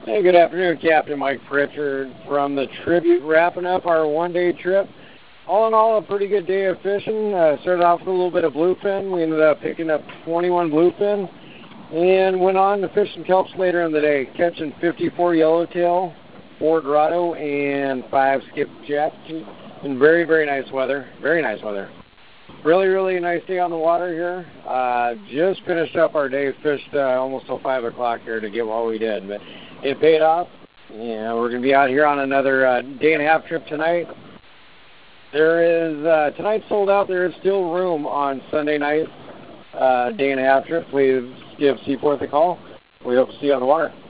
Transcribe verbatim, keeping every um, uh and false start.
Hey, good afternoon, Captain Mike Pritchard from the Tribute, wrapping up our one-day trip. All in all, a pretty good day of fishing. Uh, started off with a little bit of bluefin. We ended up picking up twenty-one bluefin and went on to fish some kelps later in the day, catching fifty-four yellowtail, four grotto, and five skipjack. And very, very nice weather. Very nice weather. Really, really nice day on the water here. Uh, just finished up our day, fished uh, almost till five o'clock here to get what we did. But it paid off. Yeah, we're going to be out here on another uh, day and a half trip tonight. There is, uh, tonight's sold out. There is still room on Sunday night, uh, day and a half trip. Please give Seaforth a call. We hope to see you on the water.